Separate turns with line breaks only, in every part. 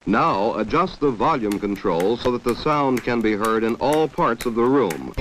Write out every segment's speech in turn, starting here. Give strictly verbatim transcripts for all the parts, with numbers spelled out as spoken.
Now adjust the volume control so that the sound can be heard in all parts of the room.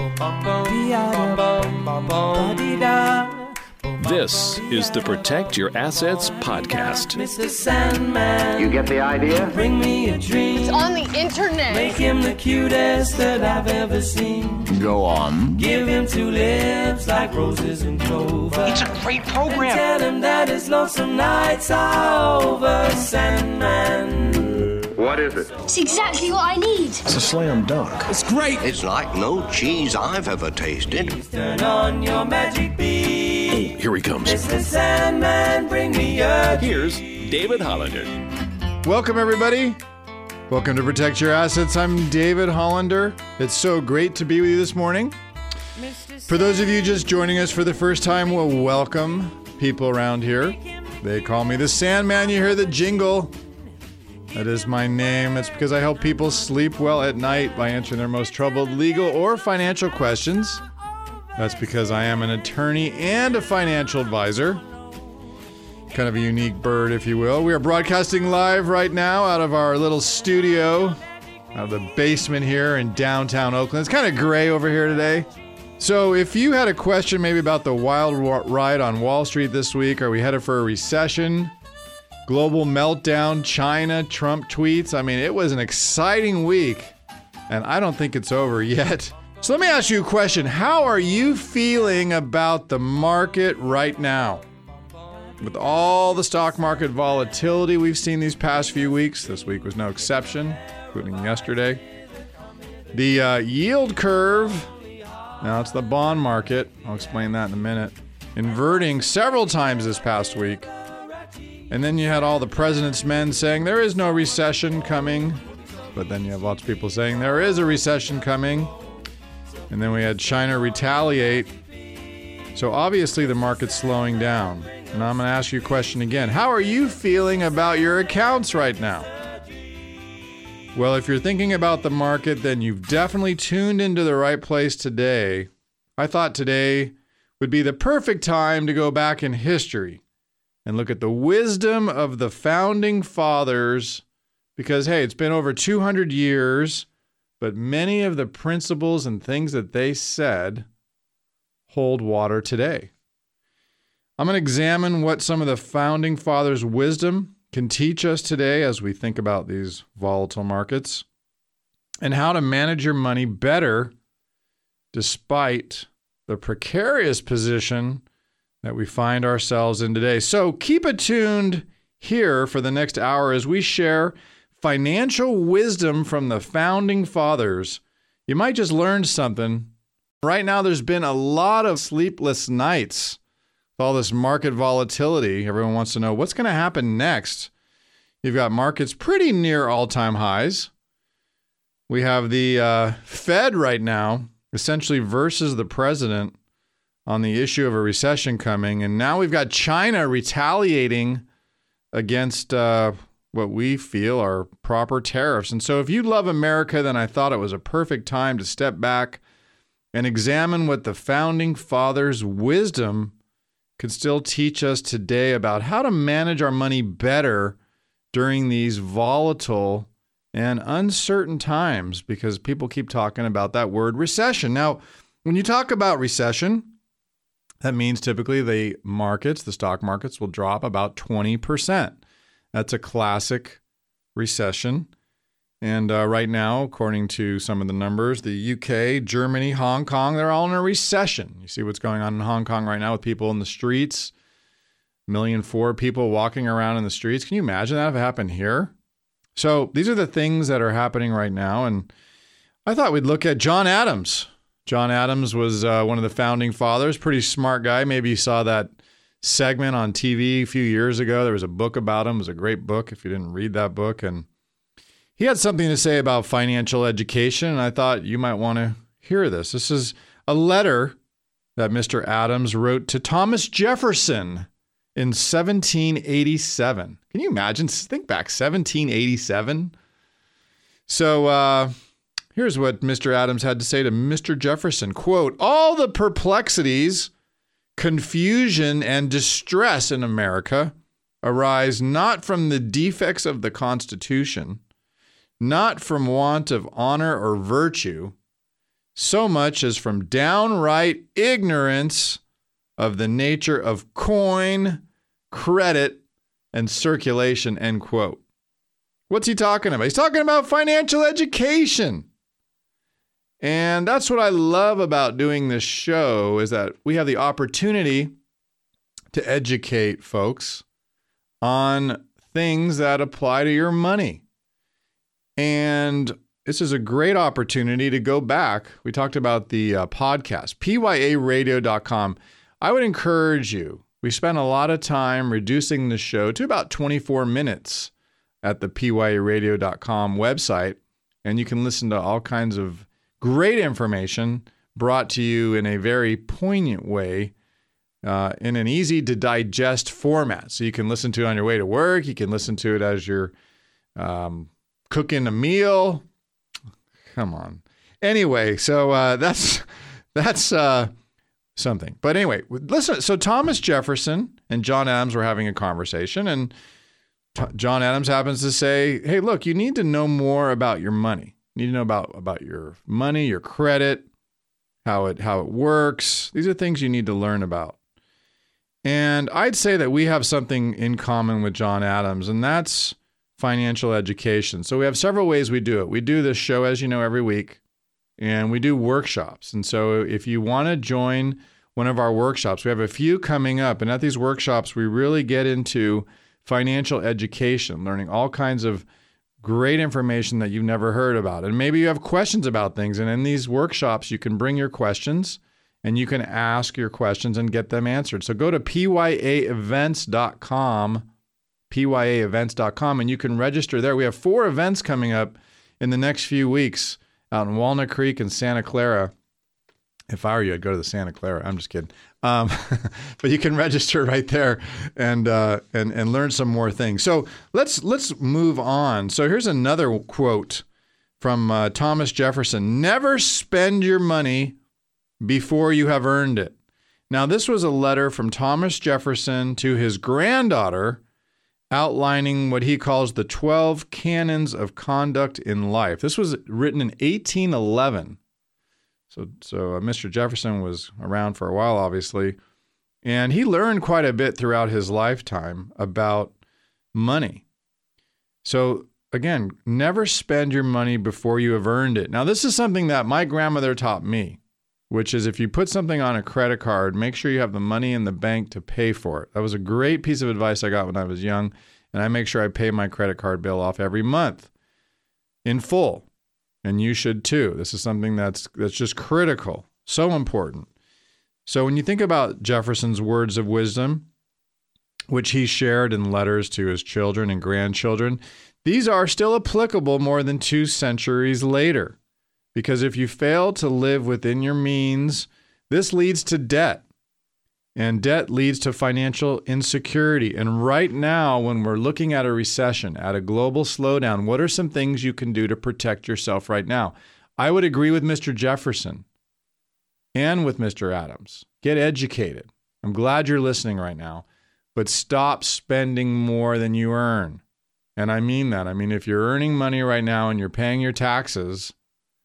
This is the Protect Your Assets podcast.
Mister Sandman,
you get the idea?
Bring me a dream.
It's on the internet.
Make him the cutest that I've ever seen.
Go on.
Give him two lips like roses and clover.
It's a great program.
And tell him that his lonesome nights are over, Sandman.
What is it?
It's exactly what I need.
It's a slam dunk.
It's great. It's like no cheese I've ever tasted.
Please turn on your magic beam.
Here he comes.
Mister Sandman, bring me a
Here's David Hollander.
Welcome, everybody. Welcome to Protect Your Assets. I'm David Hollander. It's so great to be with you this morning. For those of you just joining us for the first time, well, welcome. People around here, they call me the Sandman. You hear the jingle. That is my name. It's because I help people sleep well at night by answering their most troubled legal or financial questions. That's because I am an attorney and a financial advisor. Kind of a unique bird, if you will. We are broadcasting live right now out of our little studio, out of the basement here in downtown Oakland. It's kind of gray over here today. So if you had a question maybe about the wild ride on Wall Street this week, are we headed for a recession? Global meltdown, China, Trump tweets. I mean, it was an exciting week, and I don't think it's over yet. So let me ask you a question. How are you feeling about the market right now? With all the stock market volatility we've seen these past few weeks, this week was no exception, including yesterday. The uh, yield curve, now it's the bond market, I'll explain that in a minute, inverting several times this past week. And then you had all the president's men saying there is no recession coming. But then you have lots of people saying there is a recession coming. And then we had China retaliate. So obviously the market's slowing down. And I'm going to ask you a question again. How are you feeling about your accounts right now? Well, if you're thinking about the market, then you've definitely tuned into the right place today. I thought today would be the perfect time to go back in history and look at the wisdom of the founding fathers, because, hey, it's been over two hundred years, but many of the principles and things that they said hold water today. I'm going to examine what some of the founding fathers' wisdom can teach us today as we think about these volatile markets and how to manage your money better despite the precarious position that we find ourselves in today. So keep it tuned here for the next hour as we share financial wisdom from the founding fathers. You might just learn something. Right now, there's been a lot of sleepless nights with all this market volatility. Everyone wants to know what's going to happen next. You've got markets pretty near all-time highs. We have the uh, Fed right now essentially versus the president on the issue of a recession coming. And now we've got China retaliating against uh, what we feel are proper tariffs. And so if you love America, then I thought it was a perfect time to step back and examine what the founding fathers' wisdom could still teach us today about how to manage our money better during these volatile and uncertain times, because people keep talking about that word recession. Now, when you talk about recession, that means typically the markets, the stock markets, will drop about twenty percent. That's a classic recession. And uh, right now, according to some of the numbers, the U K, Germany, Hong Kong, they're all in a recession. You see what's going on in Hong Kong right now with people in the streets. a million four people walking around in the streets. Can you imagine that if it happened here? So these are the things that are happening right now. And I thought we'd look at John Adams. John Adams was uh, one of the founding fathers, pretty smart guy. Maybe you saw that segment on T V a few years ago. There was a book about him. It was a great book if you didn't read that book. And he had something to say about financial education, and I thought you might want to hear this. This is a letter that Mister Adams wrote to Thomas Jefferson in seventeen eighty-seven. Can you imagine? Think back, seventeen eighty-seven. So, uh... here's what Mister Adams had to say to Mister Jefferson. Quote, "All the perplexities, confusion, and distress in America arise not from the defects of the Constitution, not from want of honor or virtue, so much as from downright ignorance of the nature of coin, credit, and circulation, end quote. What's he talking about? He's talking about financial education. And that's what I love about doing this show, is that we have the opportunity to educate folks on things that apply to your money. And this is a great opportunity to go back. We talked about the uh, podcast, P Y A radio dot com. I would encourage you. We spent a lot of time reducing the show to about twenty-four minutes at the P Y A radio dot com website. And you can listen to all kinds of great information brought to you in a very poignant way, uh, in an easy to digest format. So you can listen to it on your way to work. You can listen to it as you're um, cooking a meal. Come on. Anyway, so uh, that's that's uh, something. But anyway, listen. So Thomas Jefferson and John Adams were having a conversation, and T- John Adams happens to say, "Hey, look, you need to know more about your money. You need to know about about your money, your credit, how it how it works. These are things you need to learn about." And I'd say that we have something in common with John Adams, and that's financial education. So we have several ways we do it. We do this show, as you know, every week, and we do workshops. And so if you want to join one of our workshops, we have a few coming up. And at these workshops, we really get into financial education, learning all kinds of great information that you've never heard about. And maybe you have questions about things. And in these workshops, you can bring your questions and you can ask your questions and get them answered. So go to P Y A events dot com, P Y A events dot com, and you can register there. We have four events coming up in the next few weeks out in Walnut Creek and Santa Clara. If I were you, I'd go to the Santa Clara. I'm just kidding. Um, but you can register right there and uh, and and learn some more things. So let's let's move on. So here's another quote from uh, Thomas Jefferson: "Never spend your money before you have earned it." Now, this was a letter from Thomas Jefferson to his granddaughter, outlining what he calls the twelve canons of conduct in life. This was written in eighteen eleven. So, so uh, Mister Jefferson was around for a while, obviously, and he learned quite a bit throughout his lifetime about money. So, again, never spend your money before you have earned it. Now, this is something that my grandmother taught me, which is if you put something on a credit card, make sure you have the money in the bank to pay for it. That was a great piece of advice I got when I was young, and I make sure I pay my credit card bill off every month in full. And you should too. This is something that's that's just critical, so important. So when you think about Jefferson's words of wisdom, which he shared in letters to his children and grandchildren, these are still applicable more than two centuries later. Because if you fail to live within your means, this leads to debt. And debt leads to financial insecurity. And right now, when we're looking at a recession, at a global slowdown, what are some things you can do to protect yourself right now? I would agree with Mister Jefferson and with Mister Adams. Get educated. I'm glad you're listening right now. But stop spending more than you earn. And I mean that. I mean, if you're earning money right now and you're paying your taxes,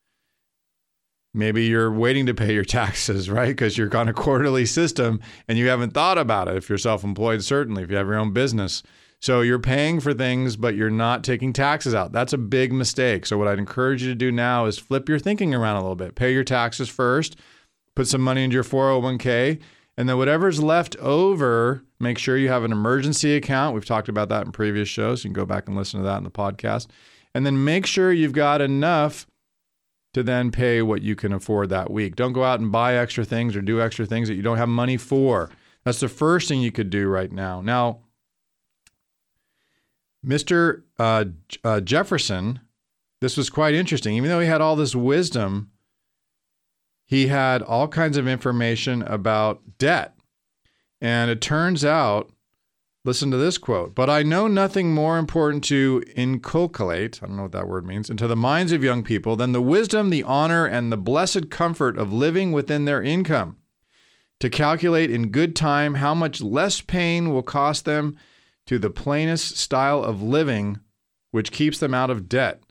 maybe you're waiting to pay your taxes, right? Because you're on a quarterly system and you haven't thought about it. If you're self-employed, certainly, if you have your own business. So you're paying for things, but you're not taking taxes out. That's a big mistake. So what I'd encourage you to do now is flip your thinking around a little bit. Pay your taxes first, put some money into your four oh one k, and then whatever's left over, make sure you have an emergency account. We've talked about that in previous shows. You can go back and listen to that in the podcast. And then make sure you've got enough to then pay what you can afford that week. Don't go out and buy extra things or do extra things that you don't have money for. That's the first thing you could do right now. Now, Mister Uh, uh, Jefferson, this was quite interesting. Even though he had all this wisdom, he had all kinds of information about debt. And it turns out, listen to this quote, "But I know nothing more important to inculcate," I don't know what that word means, "into the minds of young people than the wisdom, the honor, and the blessed comfort of living within their income, to calculate in good time how much less pain will cost them to the plainest style of living which keeps them out of debt.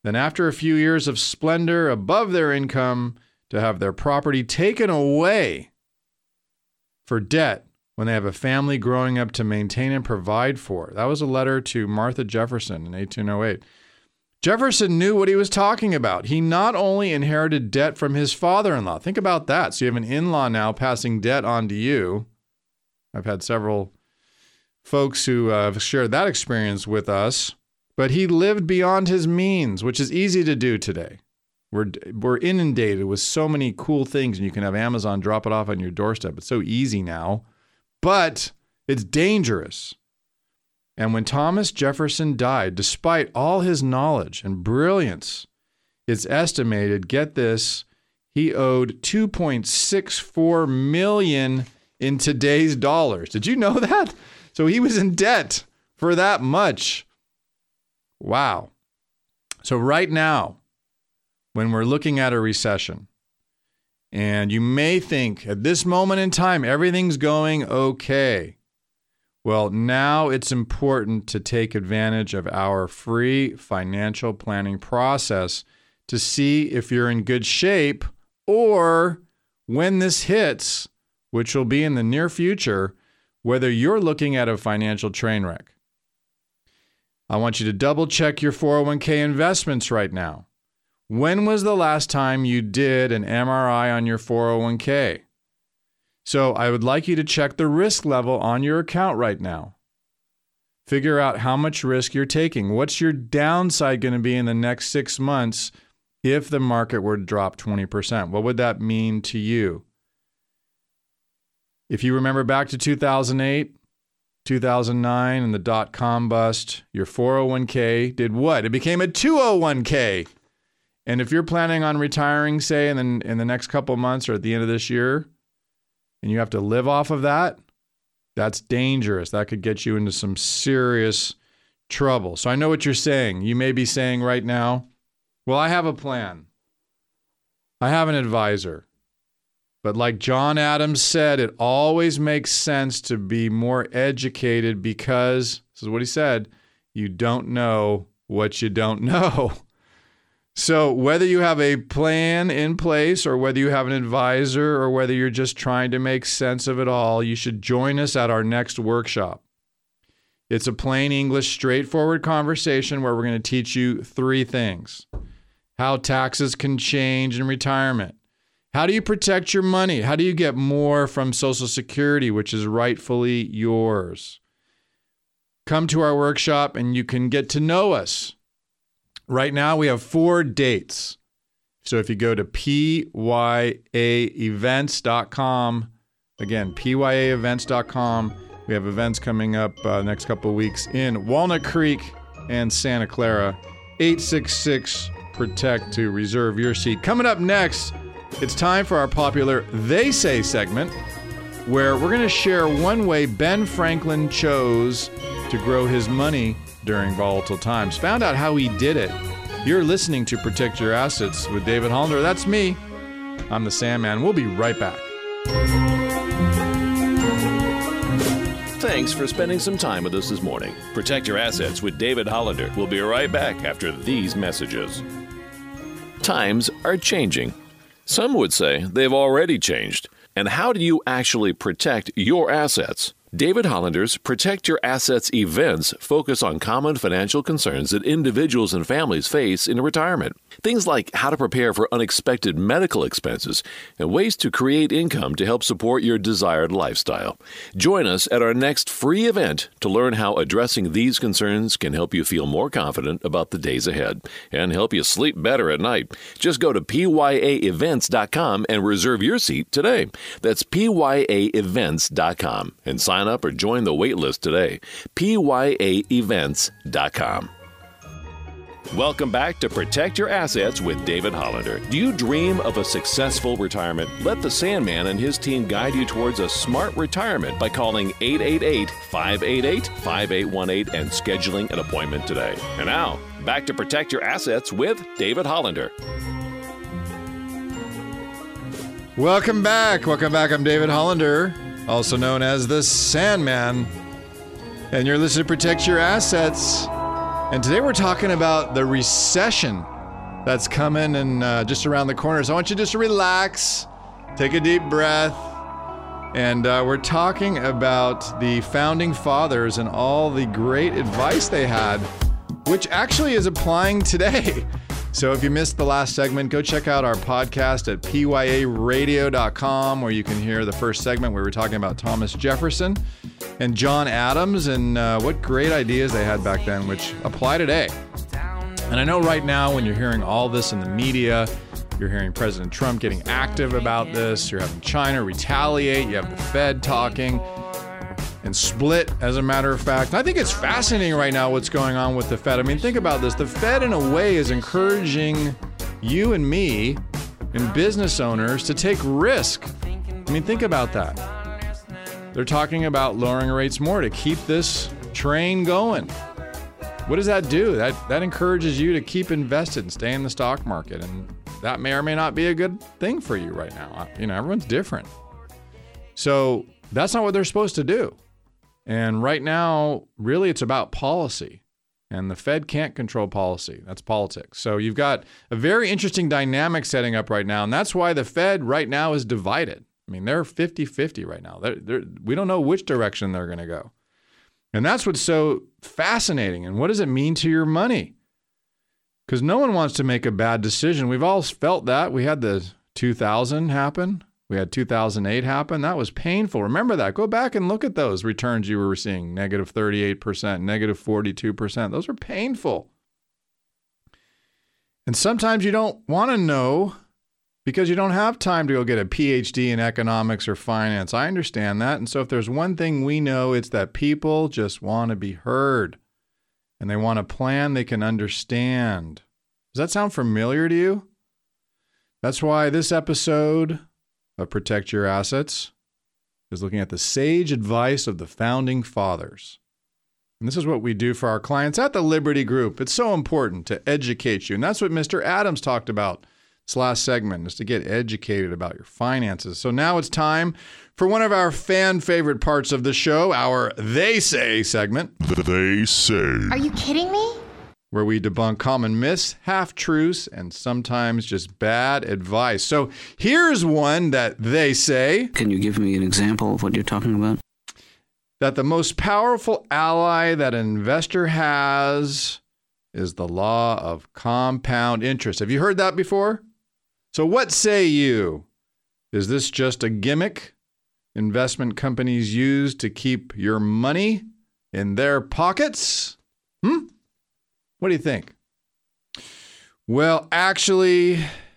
Then after a few years of splendor above their income, to have their property taken away for debt when they have a family growing up to maintain and provide for. That was a letter to Martha Jefferson in eighteen oh eight. Jefferson knew what he was talking about. He not only inherited debt from his father-in-law. Think about that. So you have an in-law now passing debt on to you. I've had several folks who uh, have shared that experience with us. But he lived beyond his means, which is easy to do today. We're, we're inundated with so many cool things, and you can have Amazon drop it off on your doorstep. It's so easy now. But it's dangerous. And when Thomas Jefferson died, despite all his knowledge and brilliance, it's estimated, get this, he owed two point six four million dollars in today's dollars. Did you know that? So he was in debt for that much. Wow. So right now, when we're looking at a recession, and you may think at this moment in time, everything's going okay. Well, now it's important to take advantage of our free financial planning process to see if you're in good shape, or when this hits, which will be in the near future, whether you're looking at a financial train wreck. I want you to double check your four oh one k investments right now. When was the last time you did an M R I on your four oh one k? So I would like you to check the risk level on your account right now. Figure out how much risk you're taking. What's your downside going to be in the next six months if the market were to drop twenty percent? What would that mean to you? If you remember back to two thousand eight, two thousand nine, and the dot-com bust, your four oh one k did what? It became a two oh one k. And if you're planning on retiring, say, in the, in the next couple of months or at the end of this year, and you have to live off of that, that's dangerous. That could get you into some serious trouble. So I know what you're saying. You may be saying right now, well, I have a plan. I have an advisor. But like John Adams said, it always makes sense to be more educated because, this is what he said, you don't know what you don't know. So whether you have a plan in place or whether you have an advisor or whether you're just trying to make sense of it all, you should join us at our next workshop. It's a plain English, straightforward conversation where we're going to teach you three things. How taxes can change in retirement. How do you protect your money? How do you get more from Social Security, which is rightfully yours? Come to our workshop and you can get to know us. Right now, we have four dates. So if you go to P Y A events dot com, again, P Y A events dot com, we have events coming up uh, next couple of weeks in Walnut Creek and Santa Clara. eight six six protect to reserve your seat. Coming up next, it's time for our popular They Say segment, where we're going to share one way Ben Franklin chose to grow his money during volatile times. Found out how he did it. You're listening to Protect Your Assets with David Hollander. That's me. I'm the Sandman. We'll be right back.
Thanks for spending some time with us this morning. Protect Your Assets with David Hollander. We'll be right back after these messages. Times are changing. Some would say they've already changed. And how do you actually protect your assets? David Hollander's Protect Your Assets events focus on common financial concerns that individuals and families face in retirement. Things like how to prepare for unexpected medical expenses and ways to create income to help support your desired lifestyle. Join us at our next free event to learn how addressing these concerns can help you feel more confident about the days ahead and help you sleep better at night. Just go to P Y A events dot com and reserve your seat today. That's P Y A events dot com and sign up or join the wait list today. P Y A events dot com. Welcome back to Protect Your Assets with David Hollander. Do you dream of a successful retirement? Let the Sandman and his team guide you towards a smart retirement by calling eight eight eight, five eight eight, five eight one eight and scheduling an appointment today. And now, back to Protect Your Assets with David Hollander.
Welcome back. Welcome back. I'm David Hollander, also known as the Sandman. And you're listening to Protect Your Assets. And today we're talking about the recession that's coming and uh, just around the corner. So I want you just to relax, take a deep breath. And uh, we're talking about the founding fathers and all the great advice they had, which actually is applying today. So if you missed the last segment, go check out our podcast at P Y A radio dot com, where you can hear the first segment where we were talking about Thomas Jefferson and John Adams and uh, what great ideas they had back then, which apply today. And I know right now when you're hearing all this in the media, you're hearing President Trump getting active about this. You're having China retaliate. You have the Fed talking and split, as a matter of fact. I think it's fascinating right now what's going on with the Fed. I mean, think about this. The Fed, in a way, is encouraging you and me and business owners to take risk. I mean, think about that. They're talking about lowering rates more to keep this train going. What does that do? That, that encourages you to keep invested and stay in the stock market. And that may or may not be a good thing for you right now. You know, everyone's different. So that's not what they're supposed to do. And right now, really, it's about policy. And the Fed can't control policy. That's politics. So you've got a very interesting dynamic setting up right now. And that's why the Fed right now is divided. I mean, they're fifty-fifty right now. They're, they're, we don't know which direction they're going to go. And that's what's so fascinating. And what does it mean to your money? Because no one wants to make a bad decision. We've all felt that. We had the two thousand happen. We had two thousand eight happen. That was painful. Remember that. Go back and look at those returns you were seeing. negative thirty-eight percent, negative forty-two percent. Those are painful. And sometimes you don't want to know because you don't have time to go get a P H D in economics or finance. I understand that. And so if there's one thing we know, it's that people just want to be heard. And they want a plan they can understand. Does that sound familiar to you? That's why this episode of Protect Your Assets is looking at the sage advice of the founding fathers. And this is what we do for our clients at the Liberty Group. It's so important to educate you. And that's what Mister Adams talked about this last segment, is to get educated about your finances. So now it's time for one of our fan favorite parts of the show, our They Say segment.
They Say.
Are you kidding me?
Where we debunk common myths, half-truths, and sometimes just bad advice. So here's one that they say.
Can you give me an example of what you're talking about?
That the most powerful ally that an investor has is the law of compound interest. Have you heard that before? So what say you? Is this just a gimmick investment companies use to keep your money in their pockets? Hmm? What do you think? Well, actually,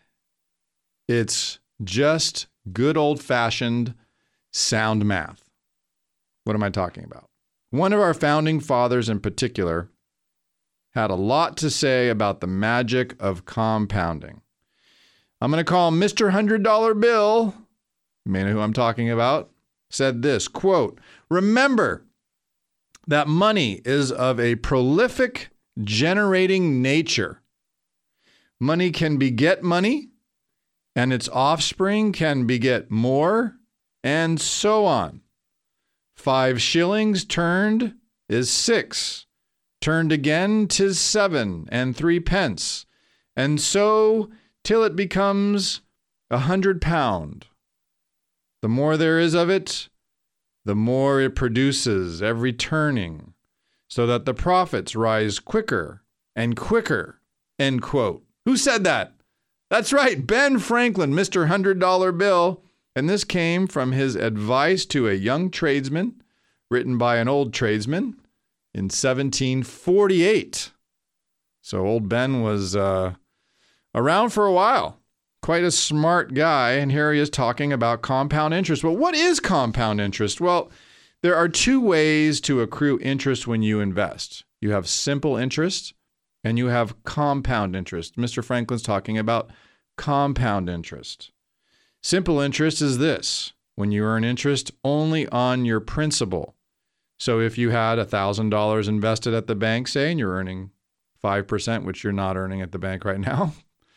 it's just good old-fashioned sound math. What am I talking about? One of our founding fathers in particular had a lot to say about the magic of compounding. I'm going to call him Mister one hundred dollar Bill, you may know who I'm talking about, said this, quote, "Remember that money is of a prolific generating nature. Money can beget money, and its offspring can beget more, and so on. Five shillings turned is six. Turned again 'tis seven and three pence, and so till it becomes a hundred pound. The more there is of it, the more it produces every turning, so that the profits rise quicker and quicker," end quote. Who said that? That's right, Ben Franklin, Mister one hundred dollar Bill. And this came from his advice to a young tradesman, written by an old tradesman in seventeen forty-eight. So old Ben was uh, around for a while. Quite a smart guy, and here he is talking about compound interest. Well, what is compound interest? Well, there are two ways to accrue interest when you invest. You have simple interest, and you have compound interest. Mister Franklin's talking about compound interest. Simple interest is this: when you earn interest only on your principal. So if you had one thousand dollars invested at the bank, say, and you're earning five percent, which you're not earning at the bank right now.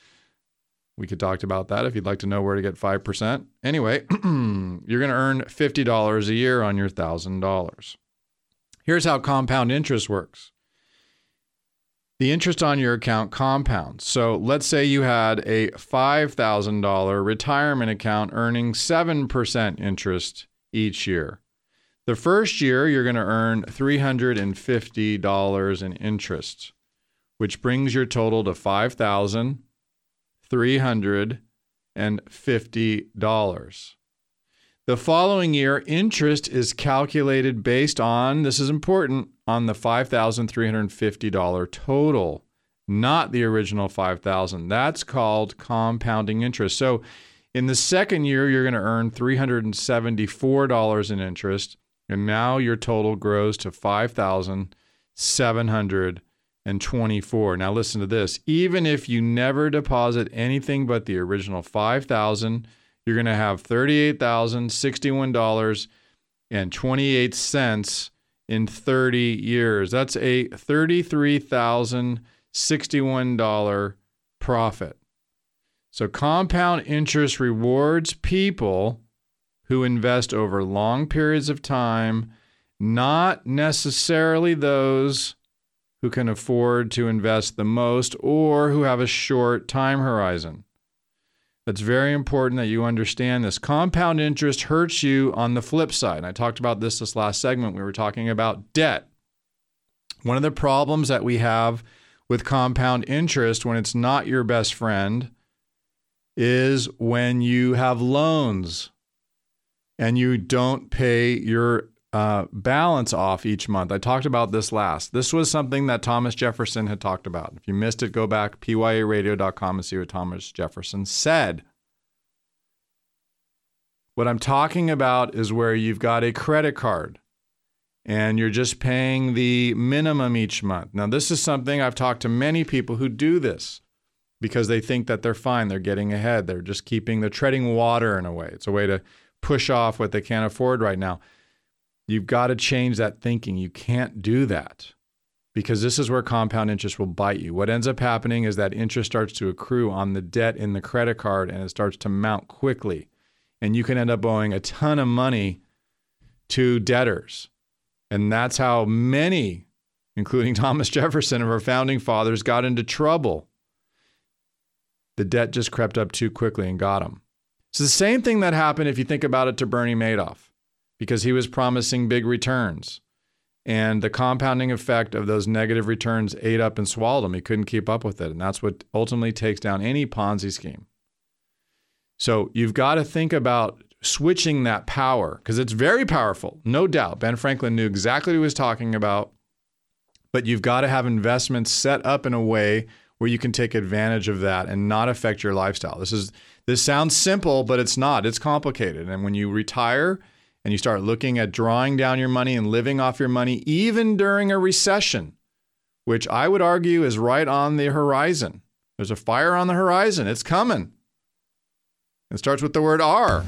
We could talk about that if you'd like to know where to get five percent. Anyway, you're going to earn fifty dollars a year on your one thousand dollars. Here's how compound interest works. the interest on your account compounds. So let's say you had a five thousand dollars retirement account earning seven percent interest each year. The first year, you're going to earn three hundred fifty dollars in interest, which brings your total to five thousand three hundred fifty dollars. The following year, interest is calculated based on, this is important, on the five thousand three hundred fifty dollars total, not the original five thousand dollars. That's called compounding interest. So in the second year, you're going to earn three hundred seventy-four dollars in interest, and now your total grows to five thousand seven hundred twenty-four dollars. Now listen to this. Even if you never deposit anything but the original five thousand dollars, you're going to have thirty-eight thousand sixty-one dollars and twenty-eight cents in thirty years. That's a thirty-three thousand sixty-one dollars profit. So compound interest rewards people who invest over long periods of time, not necessarily those who can afford to invest the most or who have a short time horizon. It's very important that you understand this. Compound interest hurts you on the flip side. And I talked about this this last segment. We were talking about debt. One of the problems that we have with compound interest when it's not your best friend is when you have loans and you don't pay your uh, balance off each month. I talked about this last. This was something that Thomas Jefferson had talked about. If you missed it, go back P Y A radio dot com and see what Thomas Jefferson said. What I'm talking about is where you've got a credit card and you're just paying the minimum each month. Now, this is something I've talked to many people who do this because they think that they're fine. They're getting ahead. They're just keeping, they're treading water in a way. It's a way to push off what they can't afford right now. You've got to change that thinking. You can't do that because this is where compound interest will bite you. What ends up happening is that interest starts to accrue on the debt in the credit card and it starts to mount quickly. And you can end up owing a ton of money to debtors. And that's how many, including Thomas Jefferson of our founding fathers, got into trouble. The debt just crept up too quickly and got them. It's the same thing that happened, if you think about it, to Bernie Madoff, because he was promising big returns. And the compounding effect of those negative returns ate up and swallowed him. He couldn't keep up with it. And that's what ultimately takes down any Ponzi scheme. So you've got to think about switching that power because it's very powerful, no doubt. Ben Franklin knew exactly what he was talking about, but you've got to have investments set up in a way where you can take advantage of that and not affect your lifestyle. This is this sounds simple, but it's not. It's complicated. And when you retire and you start looking at drawing down your money and living off your money, even during a recession, which I would argue is right on the horizon. There's a fire on the horizon. It's coming. It starts with the word R.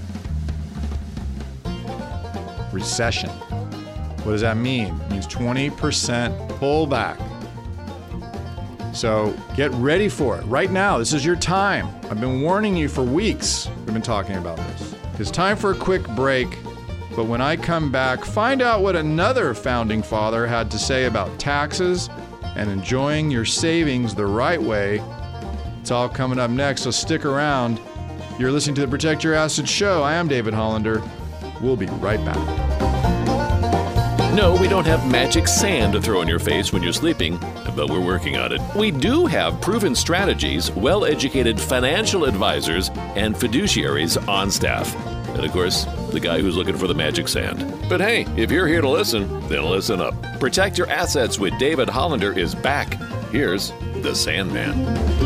Recession. What does that mean? It means twenty percent pullback. So get ready for it right now. This is your time. I've been warning you for weeks. We've been talking about this. It's time for a quick break. But when I come back, find out what another founding father had to say about taxes and enjoying your savings the right way. It's all coming up next, so stick around. You're listening to the Protect Your Assets show. I am David Hollander. We'll be right back.
No, we don't have magic sand to throw in your face when you're sleeping, but we're working on it. We do have proven strategies, well-educated financial advisors, and fiduciaries on staff. And of course, the guy who's looking for the magic sand. But hey, if you're here to listen, then listen up. Protect Your Assets with David Hollander is back. Here's the Sandman.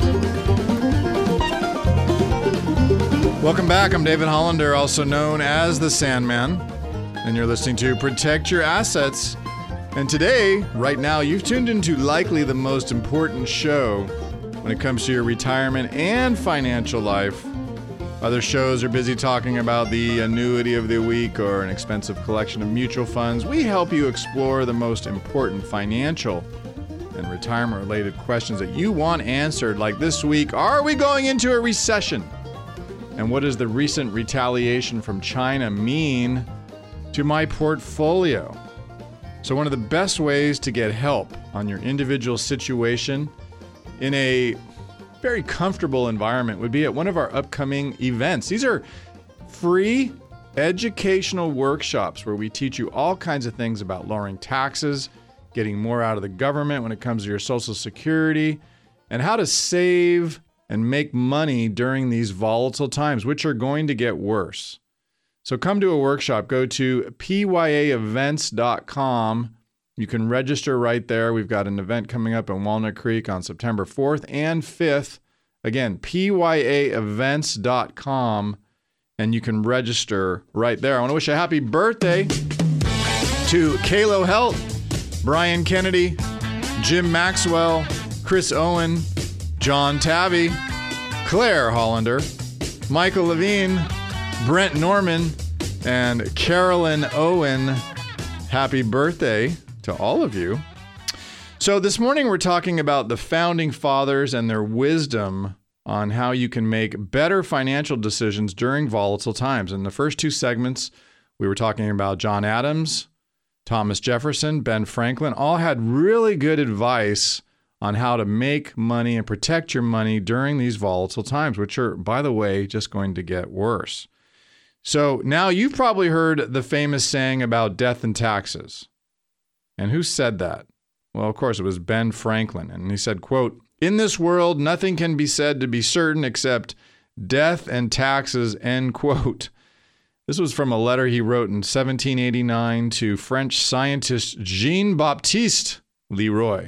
Welcome back. I'm David Hollander, also known as the Sandman, and you're listening to Protect Your Assets. And today, right now, you've tuned into likely the most important show when it comes to your retirement and financial life. Other shows are busy talking about the annuity of the week or an expensive collection of mutual funds. We help you explore the most important financial and retirement-related questions that you want answered, like this week, are we going into a recession? And what does the recent retaliation from China mean to my portfolio? So one of the best ways to get help on your individual situation in a very comfortable environment would be at one of our upcoming events. These are free educational workshops where we teach you all kinds of things about lowering taxes, getting more out of the government when it comes to your Social Security, and how to save and make money during these volatile times, which are going to get worse. So come to a workshop. Go to P Y A events dot com. You can register right there. We've got an event coming up in Walnut Creek on September fourth and fifth. Again, P Y A events dot com, and you can register right there. I want to wish a happy birthday to Kalo Helt, Brian Kennedy, Jim Maxwell, Chris Owen, John Tabby, Claire Hollander, Michael Levine, Brent Norman, and Carolyn Owen. Happy birthday to all of you. So this morning we're talking about the founding fathers and their wisdom on how you can make better financial decisions during volatile times. In the first two segments, we were talking about John Adams, Thomas Jefferson, Ben Franklin, all had really good advice on how to make money and protect your money during these volatile times, which are, by the way, just going to get worse. So now you've probably heard the famous saying about death and taxes. And who said that? Well, of course, it was Ben Franklin. And he said, quote, "In this world, nothing can be said to be certain except death and taxes," end quote. This was from a letter he wrote in seventeen eighty-nine to French scientist Jean-Baptiste Leroy.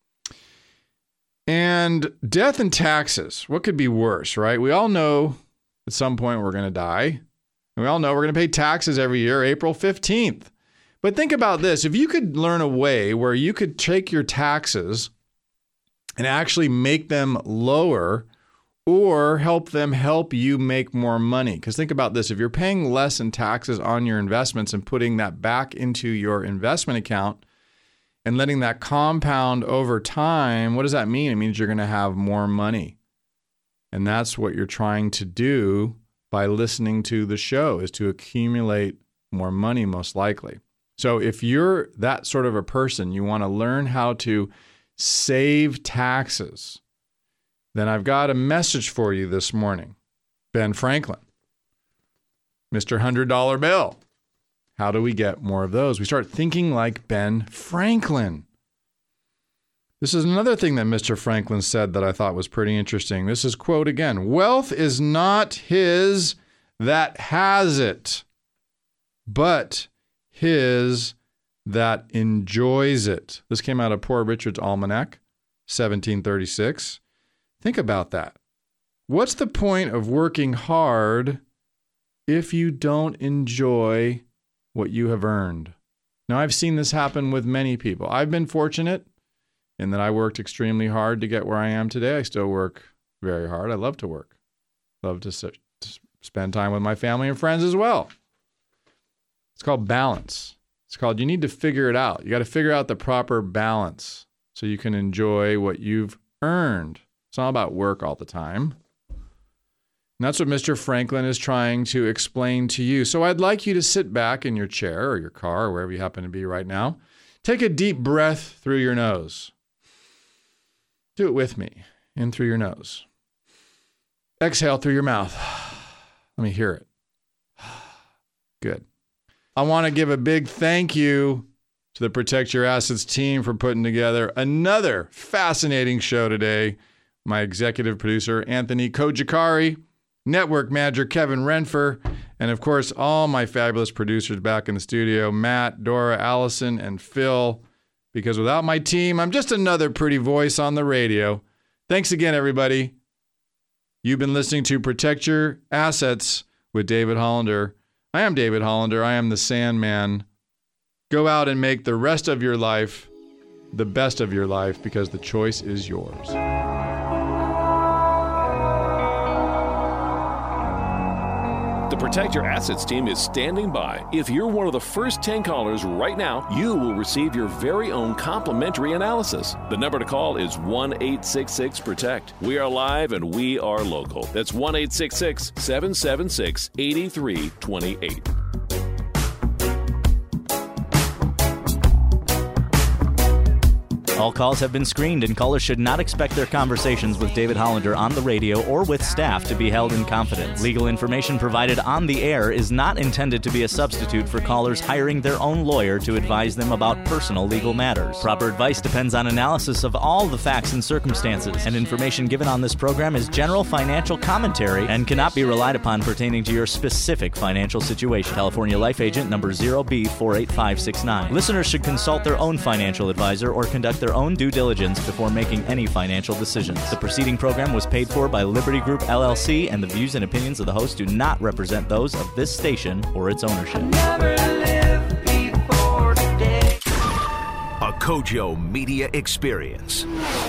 And death and taxes, what could be worse, right? We all know at some point we're going to die. We all know we're going to pay taxes every year, April fifteenth. But think about this. If you could learn a way where you could take your taxes and actually make them lower or help them help you make more money. Because think about this. If you're paying less in taxes on your investments and putting that back into your investment account and letting that compound over time, what does that mean? It means you're going to have more money. And that's what you're trying to do by listening to the show, is to accumulate more money, most likely. So if you're that sort of a person, you want to learn how to save taxes, then I've got a message for you this morning. Ben Franklin, Mister one hundred dollar bill. How do we get more of those? We start thinking like Ben Franklin. This is another thing that Mister Franklin said that I thought was pretty interesting. This is, quote again, "Wealth is not his that has it, but his that enjoys it." This came out of Poor Richard's Almanac, seventeen thirty-six. Think about that. What's the point of working hard if you don't enjoy what you have earned? Now, I've seen this happen with many people. I've been fortunate in that I worked extremely hard to get where I am today. I still work very hard. I love to work. Love to, sit, to spend time with my family and friends as well. It's called balance. It's called, you need to figure it out. You got to figure out the proper balance so you can enjoy what you've earned. It's not about work all the time. And that's what Mister Franklin is trying to explain to you. So I'd like you to sit back in your chair or your car or wherever you happen to be right now. Take a deep breath through your nose. Do it with me. In through your nose. Exhale through your mouth. Let me hear it. Good. I want to give a big thank you to the Protect Your Assets team for putting together another fascinating show today. My executive producer, Anthony Kojikari, network manager, Kevin Renfer, and of course, all my fabulous producers back in the studio, Matt, Dora, Allison, and Phil. Because without my team, I'm just another pretty voice on the radio. Thanks again, everybody. You've been listening to Protect Your Assets with David Hollander. I am David Hollander. I am the Sandman. Go out and make the rest of your life the best of your life, because the choice is yours.
The Protect Your Assets team is standing by. If you're one of the first ten callers right now, you will receive your very own complimentary analysis. The number to call is one eight six six protect. We are live and we are local. That's one eight six six, seven seven six, eight three two eight.
All calls have been screened, and callers should not expect their conversations with David Hollander on the radio or with staff to be held in confidence. Legal information provided on the air is not intended to be a substitute for callers hiring their own lawyer to advise them about personal legal matters. Proper advice depends on analysis of all the facts and circumstances, and information given on this program is general financial commentary and cannot be relied upon pertaining to your specific financial situation. California Life Agent number zero B four eight five six nine. Listeners should consult their own financial advisor or conduct their own due diligence before making any financial decisions. The preceding program was paid for by Liberty Group L L C, and the views and opinions of the host do not represent those of this station or its ownership.
Never lived before today.
A Kojo Media Experience.